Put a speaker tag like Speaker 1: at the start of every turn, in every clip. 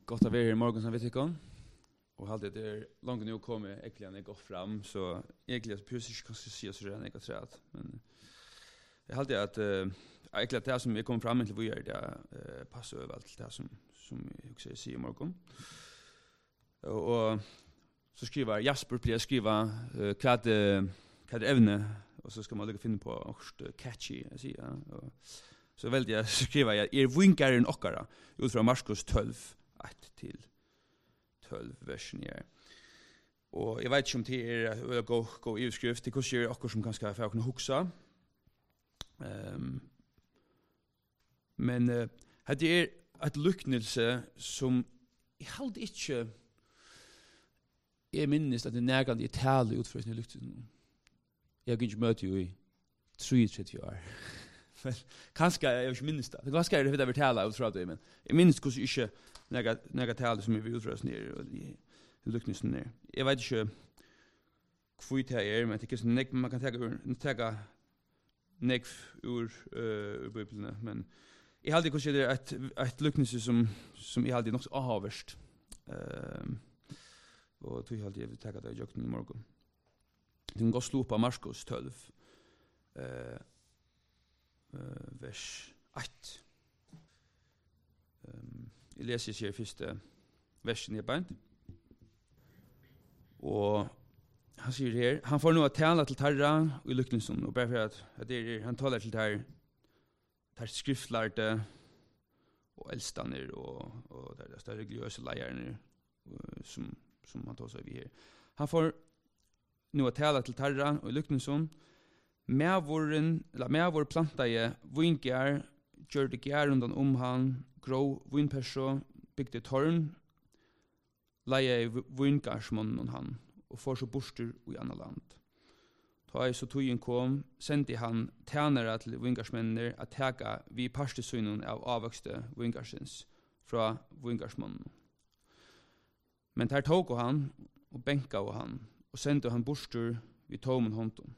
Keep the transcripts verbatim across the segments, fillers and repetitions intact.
Speaker 1: Gott att vara här i morgon som vi tycker. Och alltid det är långt nu kommer äckligen jag går fram så egentligen precis kan jag säga så redan jag tror att men jag hade att uh, äckligen det som vi kommer fram till vi gör det uh, passar över allt det som som jag också säger i morgon. Och, och så skriver Jasper blir skriva uh, vad uh, vad ämne och så ska man lägga finna på också catchy jag säger och så väldigt jag skriver jag är vinkaren okkara ut från Markus tolv ett till tolv versen här. Och jag vet inte om det är att gå, gå i skrift, det kanske är akkurat som kanske för att kunna huxa. Um, men uh, det är ett lycknelse som jag hade inte jag minns att det är närgande i tal utför sin lycknelse. Jag har inte mött ju i trettio år. Men kanske jag inte minns det. Det kanske är det vi talar utför det, men jag minns kanske inte några några tal som vi utröst ner och i lycknelsen ner. Jag vet inte kvite här är, men det är så nek man kan ta ta nek ur ur bibeln, men jag hade kanske det ett ett lycknelse som som jag hade nog avvärst. Ehm och tog hade jag ta det jag i morgon. Den går slå på Markus tolv. Eh Uh, vers ett. Um, jeg leser ikke første versen i bænt. Og han sier her, han får nå at tala til tarra i lykkningsen, og bare for at, at det er, han taler til tar, tar skriftlærte og eldstander og, og der er større religiøse leierne uh, som, som han tar seg vi her. Han får nå at tala til tarra i lykkningsen, Mævoren, eller mævor plantaje, vinkjar, gjør det gjær undan om han, grå vinperso, bygde tårn, leie i vinkarsmånen om han, og får så borster i anna land. Da jeg så togjen kom, sendte han tjenere til vinkarsmennene at teka vi parstesynen av avvokste vinkarsens fra vinkarsmånen. Men der tog han, og benka av han, og sendte han borster vid tomen hånden.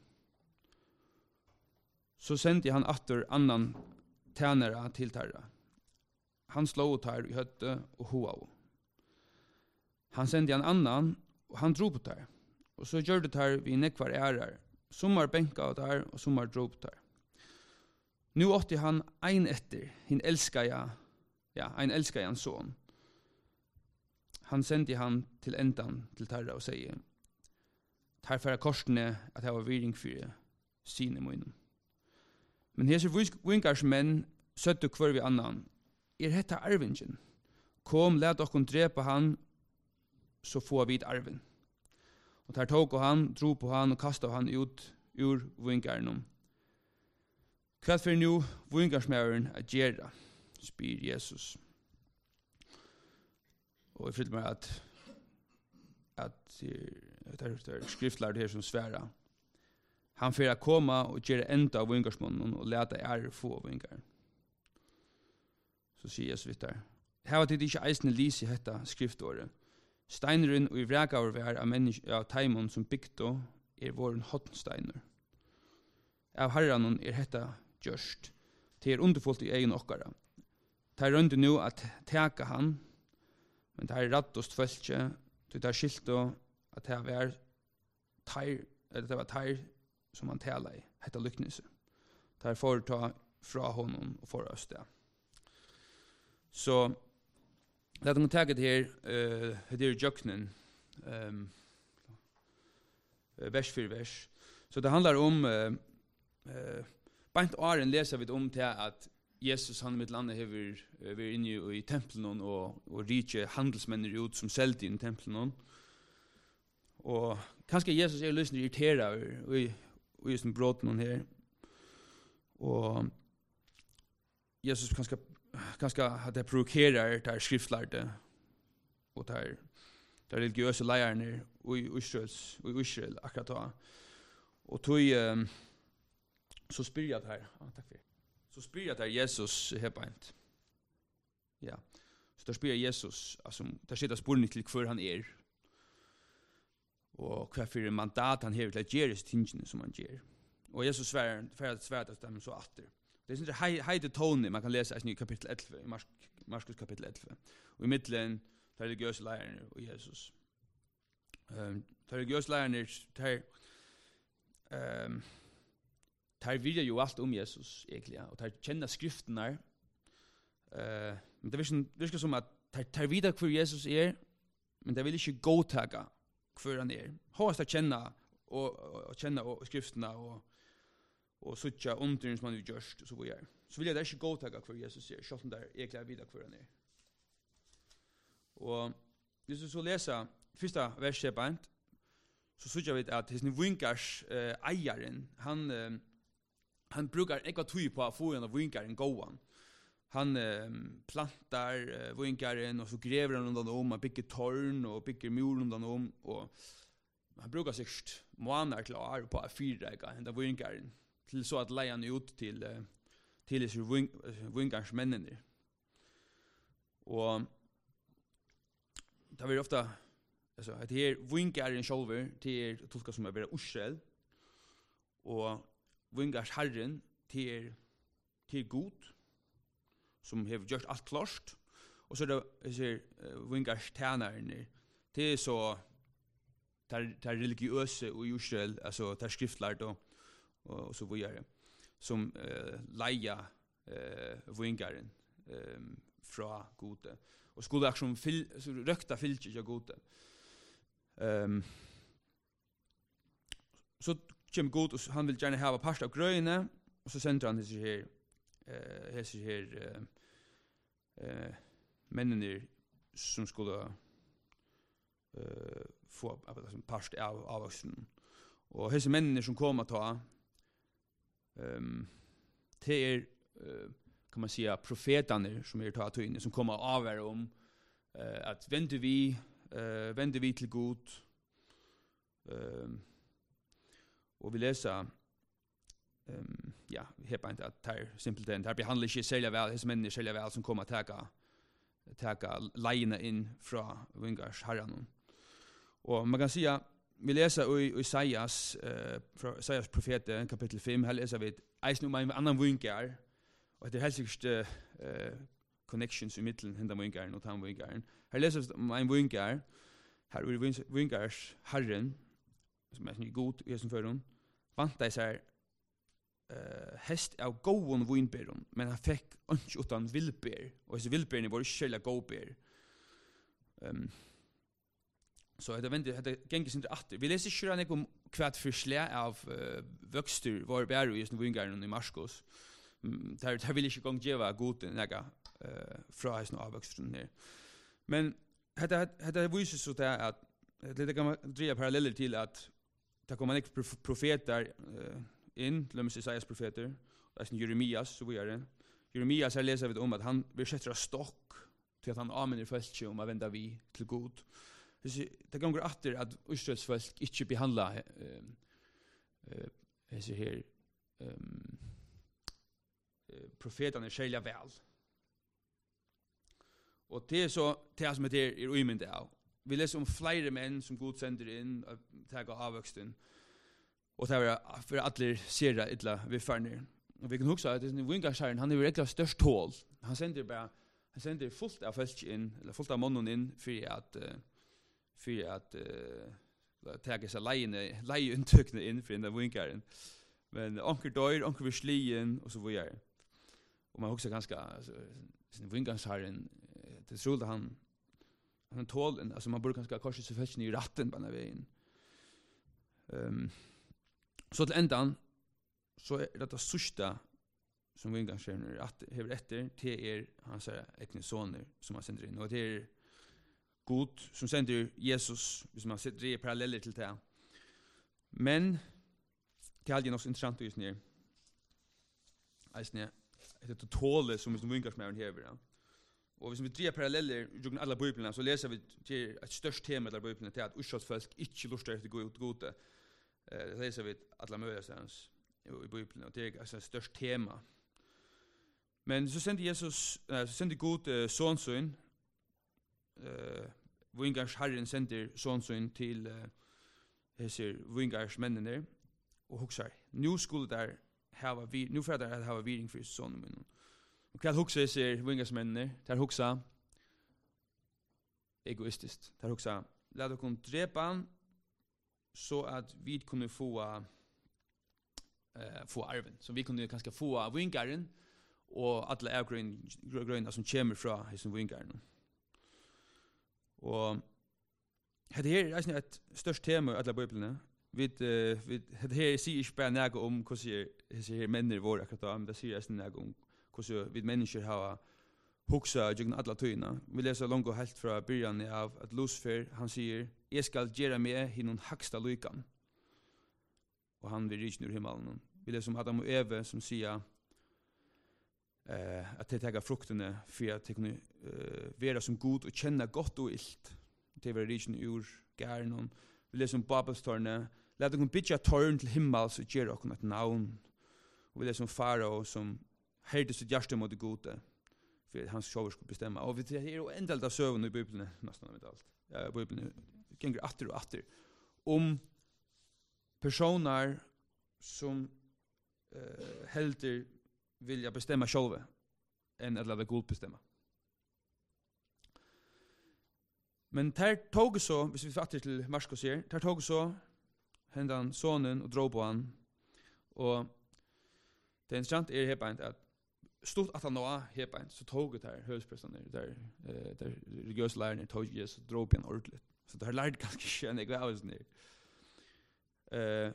Speaker 1: Så sendte han atter annan tjänare till tarra. Han slog tar i hötte och hoa. Han sendte en annan och han drog på tar. Och så gjorde tar vi nekvar ärar. Sommar bänka av tar och sommar drog på tar. Nu åtte han ein etter, hin älskar jag, ja, ein älskar jag en son. Han sendte han till ändan till tarra och säger, tar för korsene att jag var viring för sine munnen. Men hese vinkarsmenn søtte kvar vi annan. Er hetta arvingen? Kom, let okkon drepa han, så får vi arven. Og der tog han, dro på han og kastet han ut ur vinkarnom. Hva for nu vinkarsmæren at gjøre, spyr Jesus. Og jeg følte meg at at det er skriftlært her som sværa. Han får komma och göra ända av vinkarsmånen och leta er få vinkar. Så sier Jesus vitt der. Her var det ikke eisende lys i dette skriftåret. Steineren og i vrekaver vær av, av taimon som bygde er våren hotnsteiner. Av herranen er dette gjørst. Det er underfullt i egen okkara. Det er rundt nu at teka han, men det er rattost følge, det er skilt at det var teir, eller det var teir som han talar i, hetta lycknelse. Der får ta fra honom og for oss det. Så, lad oss ta det her, uh, det er jöknen, um, vers for vers. Så det handlar om, uh, uh, bant åren leser vi om til at Jesus han mitt landet hever uh, vært inne i, i tempelen og, og rike handelsmenner ut som selte inn i tempelen. Og kanskje Jesus er løsende irriteret og i og just en brott någon här. Och Jesus kanske kanske hade provokerat där skriftlärde och där där religiösa lärare och i Israels och i Israel akkurat då. Och tog um, så spyr jag här. Ja, tack för det. Så spyr jag där Jesus här på ett. Ja. Så där spyr Jesus alltså där sitter spårning till för han är. Og hva for mandat han hever til at gjøre tingene som han gjør. Og Jesus sværer, for at svært at dem så atter. Det er sånn heide tone man kan lese i kapittel elleve, i Markus kapittel elleve. Og i middelen religiøse lærerne og Jesus. Um, religiøse lærerne, der, um, der virer jo alt om Jesus, egentlig, og der kjenner skriften her. Uh, men det virker, virker som at der, der vider hver Jesus er, men det vil ikke godtaga hver han er. Håast der kjenner og, og, og kjenner og skriftene og og suttja underen som han har gjørst, og så videre. Så vil jeg da ikke godtaga hver Jesus er, selv om det er egentlig vider hver han er. Og hvis du så leser første verset på ent, så suttja vi at hans vinkars uh, eieren, han, uh, han brukar ekva tøy på å få en av vinkaren gåan. Han uh, plantar uh, vinkaren, og så grever han undan om, han bygger tårn, og bygger mur undan om, og han brukar sikkert måneder til å arve på å fyrrega henne vinkaren, til så at leie han ut til, uh, til disse vinkars mennene. Og det var ofta, altså, at det er vinkaren sjálfur, det er tolka som er vera Ursel, og vinkars herren, det er, det er god, som har gjort alt klart, og så er det, jeg uh, vinkars tænaren, det er så, det er religiøse og Ursel, altså, det er skriftlærd og, og, og så videre, som uh, leia uh, vinkaren um, fra gode. Og skulle akkurat fil, røkta fylke ikke gode. Um, så kommer god, og han vil gjerne hava part av grøyene, og så sender han disse her, uh, disse her uh, uh, mennene som skulle uh, få uh, part av avvoksen. Og disse mennene som kommer ta, um, det er uh, kan man säga profeterna som är tagit in som kommer avvär om uh, att vänder vi uh, vänder vi till Gud uh, och vi läser um, ja här på att här simpelt den här behandlar inte sälja väl hos människor sälja väl som kommer att ta ta lejna in från vingars herran och man kan säga vi läser i Isaias uh, från Isaias profeten kapitel fem här läser vi eis nu en annan vingar. Og det er helst ikke uh, connections i middelen henda vinkaren og tan vinkaren. Her leser om en vinkar, her er vinkars herren, som er sånn god i hessen føren, vant deg seg uh, hest av gåen vinbæren, men han fikk ikke utan vilbær, og disse vilbærene var ikke kjellig gåbær. Um, så det er det genges ikke atter. Vi leser ikke rann om hva for slæ av uh, vøkstur var bæru i hessen vinkaren i Marskos. Der der vil ikke gong geva god nega eh fra hesten avvoksten her. Men hetta hetta viser så der at det kan dra paralleller til at der kommer ikke profeter uh, inn, til dem Isaias profeter, det er Jeremias, så vi er det. Jeremias her leser vi om at han vil sette stokk til at han amener folk om å vende vi til god. Det ganger atter at Israels folk ikke behandler uh, uh, disse her um, profeterna är själva väl. Och det är så det som det är uimyndig av. Vi läser om flera män som Gud sänder in och tager avväxten. Och det är för att alla ser illa vi färner. Och vi kan huska att den vingarskärren, han är ju regla störst tål. Han sänder bara han sänder fullt av folk in eller fullt av mannen in för att uh, för att uh, tager sig lejne lejuntökne in för den vingarren. Men onkel dör, onkel vill slien och så vidare. Och man också ganska alltså sin vingansherren det tror han han tål alltså man borde ganska kanske så fästen i ratten på den vägen. Ehm um, så till ändan så är det det sista som vingansherren är att har efter till er han säger egna soner som han sänder in och det är god som sänder Jesus som man sätter i paralleller till det. Men det är alltid något intressant just nu. Alltså det är tåle som är vingarsmären här över. Och hvis vi drar paralleller i alla biblarna så läser vi till ett störst tema i alla biblarna till att Israels folk inte lustar efter god gode. Det läser vi alla möjliga stans i biblarna och det är alltså ett störst tema. Men så sände Jesus så sände Gud sonsön eh vingars herren sände sonsön till dessa vingarsmännen och huxar. Nu skulle där hava vi nu för att hava viring för sonen min. Och vad huxa ser vingasmännen där huxa egoistiskt. Där också låt oss drepa så att vi kunde få eh få arven. Så vi kunde kanske få vingaren och alla avgröna som kommer från som vingaren. Och det här är ett störst tema i alla biblarna. Vi uh, vi det här säger inte bara något om hur dessa här människor var akkurat då, men det säger också något om hur vi människor har huxa genom alla tyna. Vi läser långt och helt från början av att Lucifer han säger jag ska göra mig hinon högsta lyckan. Och han vill rika ur himmelen. Vi läser om Adam och Eva som säger eh att de tar frukterna för att de kunna eh, vara som god och känna gott och ilt. Det var rika ur garnon. Vi läser om Babelstårne. Låt dem byta torn till himmel så ger och ett namn. Och vi läser om farao som hörde sitt hjärta mot det gode. För hans shower skulle bestämma. Och vi det är ju ändå av sövn i Bibeln nästan med allt. Ja, Bibeln går åter och åter om personer som eh helter vilja bestämma själva än att låta Gud bestämma. Men tar tog så, hvis vi fattar till Marskos här, tar tog så händan sonen och drog på han. Och det är intressant är helt att stort att han då helt så tog det här hövsprästen där där där religiösa lärare tog Jesus drog på en ordentligt. Så det har lärt ganska skön jag var ner. Eh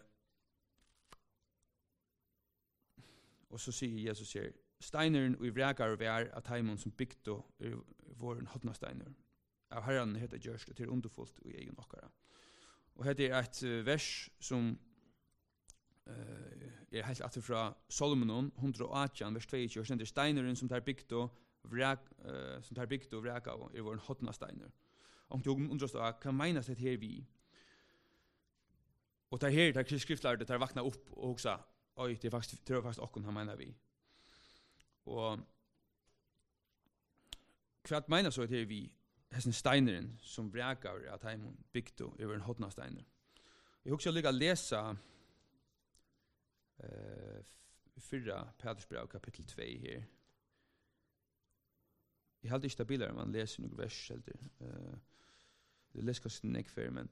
Speaker 1: och så säger Jesus här steinern och vräkar vär att Haimon som byggt då var en hotna steiner. Av Herren heter Görst till underfullt och egen okkara. Och det är ett uh, vers som uh, är helt att från Solomon hundraarton vers tjugotvå sen det steineren som tar byggt då vräk uh, som tar byggt då vräka och är var en hotna steiner. Och du undrar så kan menas det här vi. Och där här där skriftlärde där vakna upp och också oj det är faktiskt det är faktiskt och han menar vi. Och kvart menar så det är vi hessen steineren som vräkar att han byggt över en hotna steiner. Jag också lycka läsa eh förra Petrusbrev kapitel två här. Jag hade inte bilder man läser några vers eller eh det läskar snäck för men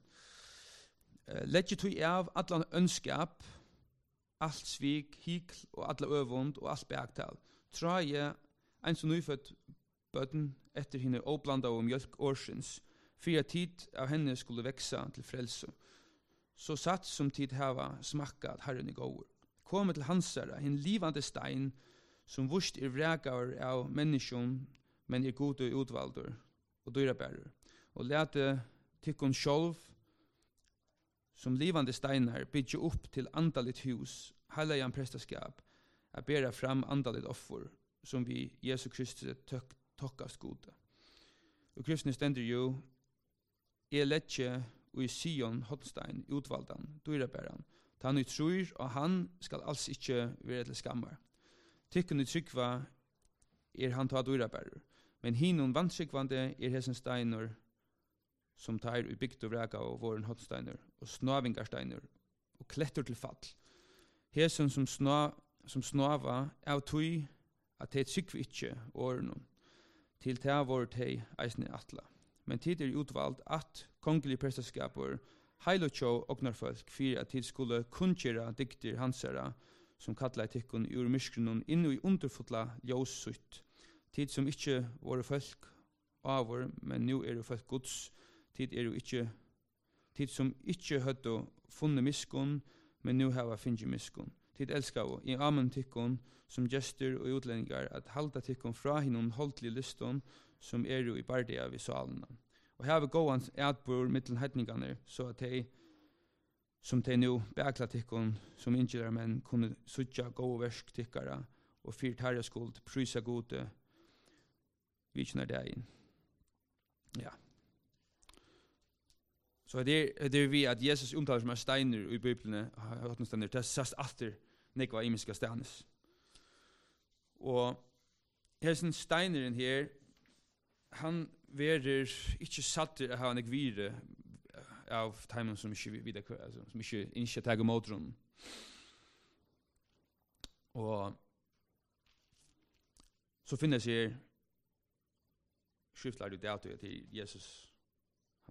Speaker 1: eh let you to av alla önskap allt svik hikl och alla övund och allt beaktal. Traje en så nyfött bøtten etter henne oblanda og mjölk årsens, for at tid av henne skulle växa til frelse. Så satt som tid hava smakka at Herren er gåur. Komme til hansara, en livande stein, som vurst er vrækar av menneskjon, men er god og utvaldur, og dyrabærer. Og lete tykkon sjolv, som livande steinar, bygge upp til andalit hus, heilajan prestaskap, a bera fram andalit offer, som vi Jesu Kristus tøkt tokkast gode. Og kristne stender jo er letje og i Sion hotstein utvaldan, dyrabæran. Ta han utrur, og han skal alls ikkje være til skammar. Tykken utrykva er han ta dyrabærer, men hinon vantrykvande er hesen steiner som tar i bygd og vraka og våren hotsteiner, og snavingarsteiner, og klettur til fall. Hesen som, sna, som snava av tui at det trykva ikkje årenom, til ta vår tei eisne atla. Men tid er utvald at kongelig prestaskapur heilotjå ognarfolk fyrir at tid skulle kunngjera dikter hansara som kallar tikkun ur myskrunnen innu i underfotla ljósutt. Tid som ikkje våre folk avur, men nu er jo folk gods. Tid er jo ikkje tid som ikkje høtto funne miskun, men nu hava finnje miskun. Tid elskar i amen tikkun som gestur og utlendingar at halda tikkun fra hinnom holdtlig liston som er jo i bardia vi salena. Og her vi gåans etbor mittel hetningarne så at de som de nu bekla tikkun som ingjerar menn kunne sutja gå versk tikkara og fyrt herre skuld prysa gode viknar dagen. Ja. Så det er, det er vi at Jesus omtaler som er steiner i Bibelen, hottensteiner, det er sast alter nekva imiska steines. Og hesen steineren her, han verer ikkje satter å ha en ekvire av teimen som ikkje vidar, altså, som ikkje innskje teg og motrum. Og så finnes her skriftlærde det til Jesus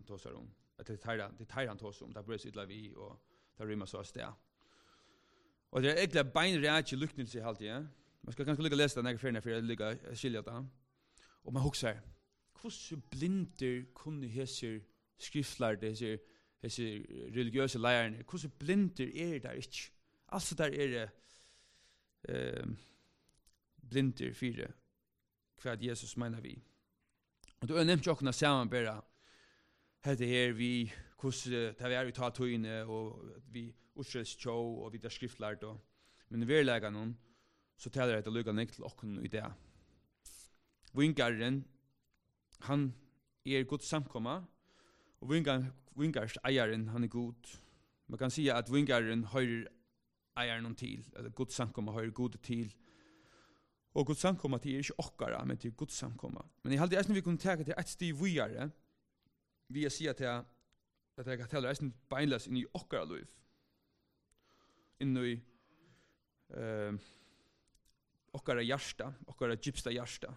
Speaker 1: han tar sig om. Att det tar det tar han tar sig om. Det blir så illa vi och det rimmar så att det. Och det är egentligen beinrätt lyckelse halt ja. Man ska kanske lycka läsa den här för för att lycka skilja det. Och man huxar. Hur blinder kunde heser skriftlärde heser heser religiösa lärare. Hur blinder är det inte? Alltså där är det eh blinder fyra vad Jesus menar vi. Och då är nämnt jag kunna sammanbära hade här vi hur det är vi tar toine och vi utskäls show och vi där skriftlärde. Men vi lägger någon så talar det att lugga ner till och i det. Vinkaren han är god samkomma och vinkar vinkars ägaren han är god. Man kan säga att vinkaren har ägaren till eller god samkomma har god till. Och god samkomma till är inte okkara men till god samkomma. Men i hade ästen vi kunde ta det ett steg vidare. Vi ser till att jag talar ästen beinlas in i okkara liv. In i eh okkara hjärta, okkara djupsta hjärta.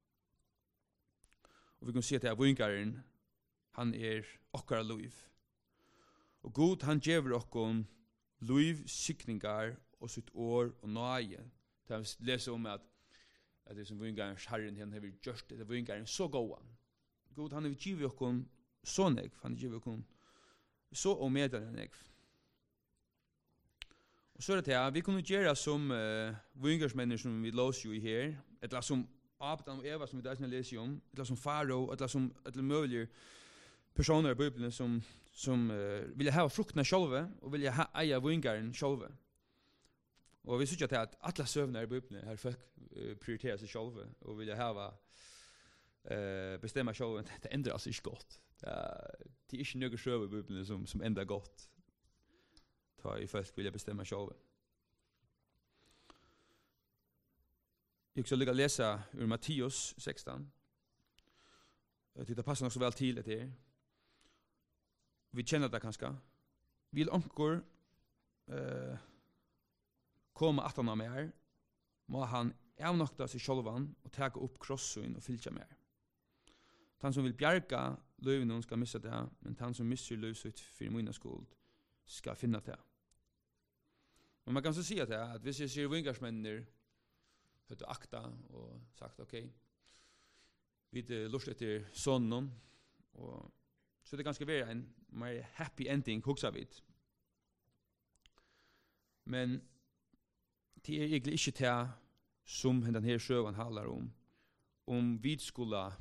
Speaker 1: Och vi kan se till att vinkaren han är okkara liv. Och god han ger okkon liv sikningar och sitt år och nöje. Det har läst om att att det som vingarens herren han har gjort det vinkaren så goan. God han har givit okkon så nek, han har givit okkon så och medaren nek. Och så är det här, vi kunde göra som uh, vingarsmänniskor som vi låser ju i här, eller som Abraham och Eva som vi där läser om, eller som Farao, eller som eller möjliga personer i Bibeln som som uh, vill ha frukterna själva och vill ha eja vingaren själva. Och vi ser att alla sövnar i Bibeln här folk uh, prioriterar sig själva och vill ha uh, bestämma själva. Det ändrar sig inte gott. Det är inte några söv i Bibeln som som ändrar gott. Ta i folk vill bestämma själva. Jag ska lycka läsa ur Matteus sexton. Det passar också väl till det. Vi känner det kanske. Vill onkor eh komma att han med här, må han avnokta sig självan och ta upp krossen och fylja med. Han som vill bjärka löven ska missa det, men han som missar lövet för mina skuld ska finna det. Men man kan så säga det att hvis jag ser vingarsmänner hade akta och sagt okej. Okay, vi det lust efter sonnen och så det ganska vara en mer happy ending huxar vi. Men det är egentligen inte det som den här sjövan handlar om. Om vi skulle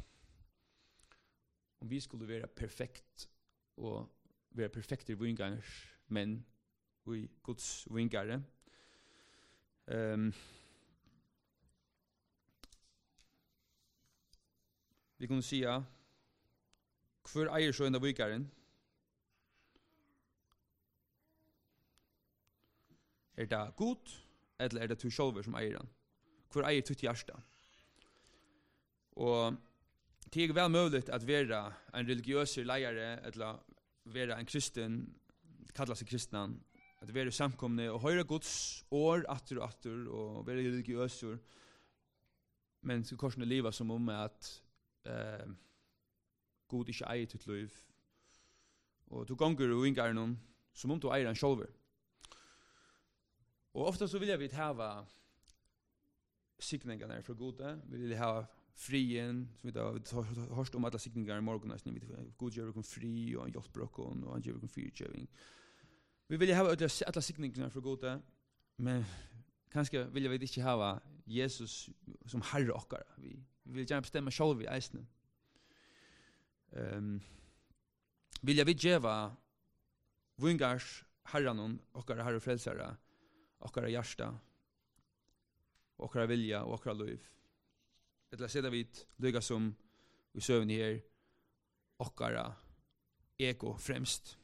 Speaker 1: om vi skulle vara perfekt och vara perfekta vingars men vi Guds vingare. Ehm Vi kan säga för eier så ända vingaren. Är det god eller är det du själv som eier den? För eier tutt hjärta. Och det är väl möjligt att vara en religiös lärare eller vara en kristen, kalla sig kristna, att vara samkomne och höra Guds år atter och atter och vara religiös. Men så korsne leva som om att eh god ikke eier til liv. Og du gonger og ingar noen som om du eier en sjølver. Og ofta så vil jeg vi hava sikningarna fra gode. Vi vil ha frien, som vi har hørt om alle sikningar i morgen. God gjør vi fri og han hjelper oss og han gjør vi fyrtjøving. Vi vil ha alle sikningarna fra gode, men kanskje vil vi ikke ha Jesus som herre okkar. Vi vill gärna bestämma själva i eisne. Um, vill jag vi geva vingars herranon okkara herre frälsare okkara hjärsta okkara vilja och okkara liv. Eller sedan vi lyckas som vi sövn här okkara ego främst.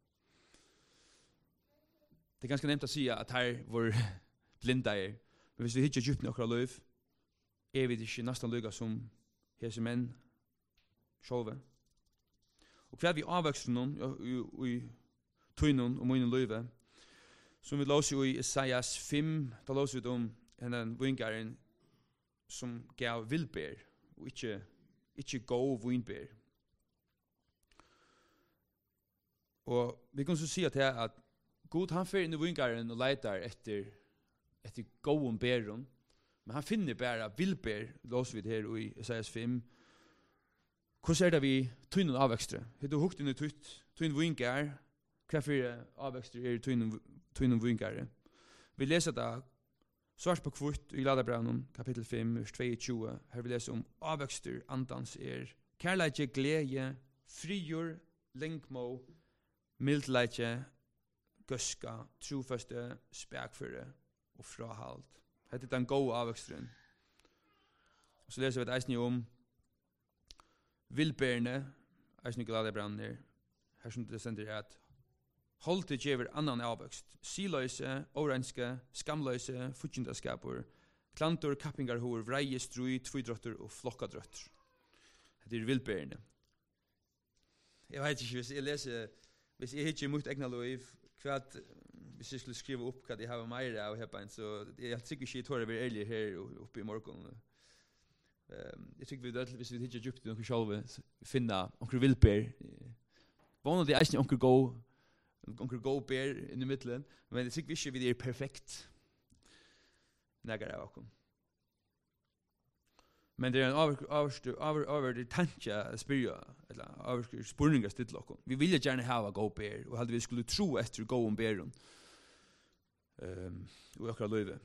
Speaker 1: Det är ganska nämnt att säga att här vår blinda är. Men hvis vi hittar djupt i okkara liv är vi inte nästan lyckas som hese män själva. Och kvar vi avväxer någon i tøynon och min liv. Som vi läser i Isaias fem, då läser vi om en vingaren som gav vildbär och inte inte gå vindbär. Og vi kan så si at det er at God han fer inn i vingaren og leitar etter etter gåen bæron, men han finner bare vilbær, lås vi det her i Isaias fem. Hvordan er det vi tøynen avvekstre? Har du hukt inn i tøynen vingar? Hva for avvekstre er tøynen vingar? Vi leser det svart på kvart i Galaterbrevnen, kapittel fem, vers tjueto. Her vi leser om avvekstre andans er kærleitje, glede, frigjør, lengmo, mildleitje, gøska, trofaste, spekføre og frahalt. Dette er den gode avvekstren. Og så leser vi et eisning om vilbærende, eisning Galaterbrevnen her, her som det sender er at hold til djever annan avvekst, siløyse, årenske, skamløyse, futjendaskaper, klantor, kappingarhår, vreie, strui, tvøydrøtter og flokkadrøtter. Det er vilbærende. Jeg vet ikke, hvis jeg leser, hvis jeg ikke mot egna lov, hva hvis jeg skulle skrive opp hva jeg har mer av her, så jeg er sikkert ikke tår å være ærlig her oppe i morgen. Um, jeg tykker vi død, hvis vi ikke djupt i noen selv, finne onker vilbær. Vanlig er ikke onker gå, onker gå bær inn i midtelen, men jeg tykker vi ikke vi er perfekt. Negar av okken. Men det er en avverdig tankje å spyrja, eller avverdig spurninga stille okken. Vi ville gjerne hava gå bær, og hadde vi skulle tro etter gå om bæren um, og akkurat løyve.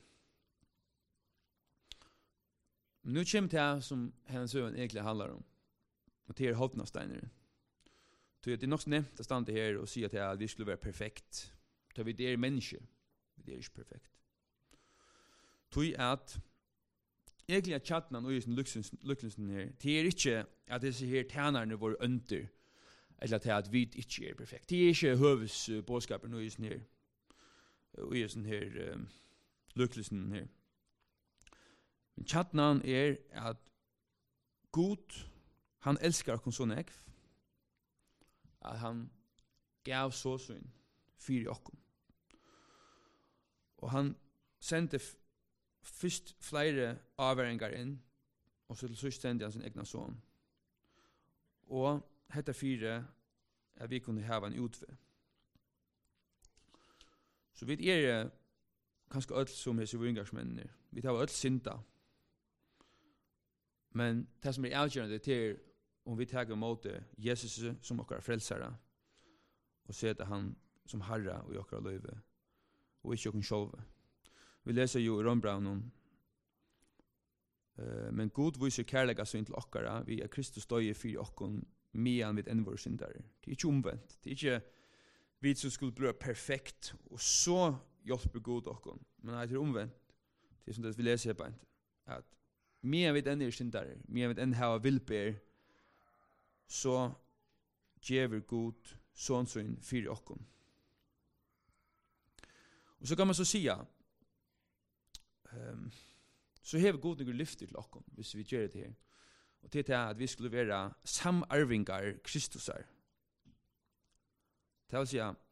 Speaker 1: Men nu kommer det som hennes øven egentlig handler om, og det er Hodnasteineren. Det er nok nevnt å stande her og si at vi skulle være perfekt. Så vi er mennesker, vi er ikke perfekt. Tog at egentlig at tjatnan og lykkelsen her, det er ikke at disse her tjenerne var under, eller at, at vi ikke er perfekt. Det er ikke høves uh, bådskapen og i sånn her, og i sånn her um, lykkelsen her. Men tjatnan er at Gud, han elskar oss så nekv, at han gav så syn fyri okkom. Og han sendte fyrst flere avværingar inn, og så til sist sendte han sin egna son. Og hetta fire er vi kunne hava en utve. Så vi er kanskje öll som hese vingarsmennene. Vi tar öll synda. Men det som er avgjørende til om vi tar imot Jesus som okkar frelsare, og setter han som herre og okkar løyve, og ikke okkar sjolve. Vi leser jo i Rombraunen, uh, men God viser kærlega sin til okkara, vi er Kristus døye fyrir okkon, mian vid enn vår syndare. Det er ikke omvendt. Det er ikke vi som skulle bli perfekt, og så hjelper God okkon. Men det er omvendt. Det er som det vi leser her beint, at mian vid enn er syndare, mian vid enn hava vilber, så gjever God sånn sånn fyrir okkon. Og så kan man så sia, um, så hever God noen lyfter til okkon, hvis vi gjør det her. Og det er at vi skulle være samarvingar Kristusar. Det vil si, uh,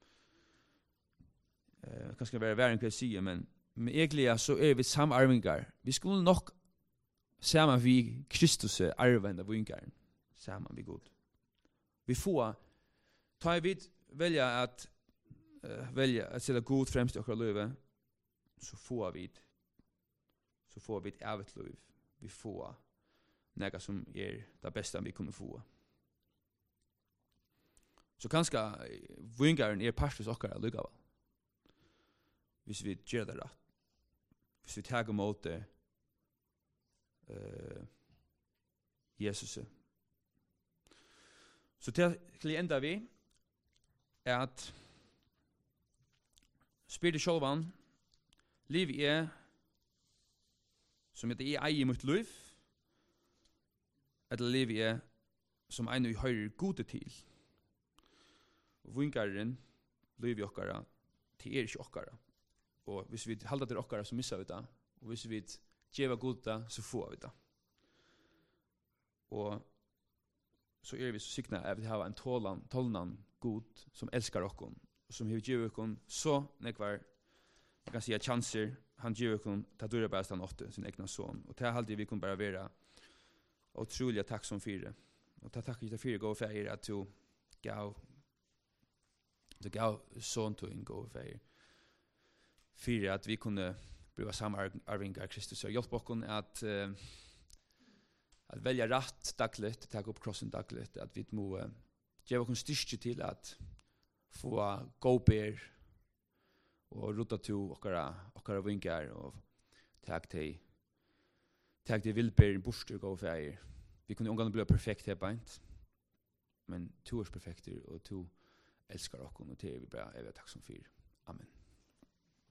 Speaker 1: kanskje være verden hva jeg sier, men, men egentlig så er vi samarvingar. Vi skulle nok sammen vi Kristus arvende vingaren, sammen vi God. Vi får, ta i vid, velja at uh, velja at sette God fremst i okra løyve, så får vi så får vi et evet løyv. Vi får nega som er det beste vi kunne få. Så kanskje vingaren er parstvis okkara lykava. Hvis vi gjør det rett. Hvis vi tager mot det uh, Jesus. Så til, til enda vi er at spyr det sjølvan liv er som jeg eier mot liv eller liv er som en vi hører gode til. Og vingaren liv i okkara til er ikke okkara. Og hvis vi halda til okkara så missar vi det. Og hvis vi gjeva gode så får vi det. Og så er vi så sikna at vi har en tålan, tålnan god som elskar okkon, og som har givet okkon så nekvar, jeg kan si at chanser, han giver okkon ta dyrra bæst han åtte, sin egna son. Og det halde vi kun bare være utrolig takk som fire. Og ta takk ikke fire gå feir at du gav Det gav sån till en gå för för att vi kunde bli samarvingar Kristus och hjälpa oss att uh, att välja rätt dagligt, ta upp krossen dagligt, att vi må uh, ge oss styrke till att få gå ber och rota till och och vingar och tag till tag till villber buster gå för vi kunde ungefär bli perfekt här bänt men två är perfekter och två älskar oss och det är vi bra är vi tacksam för. Amen.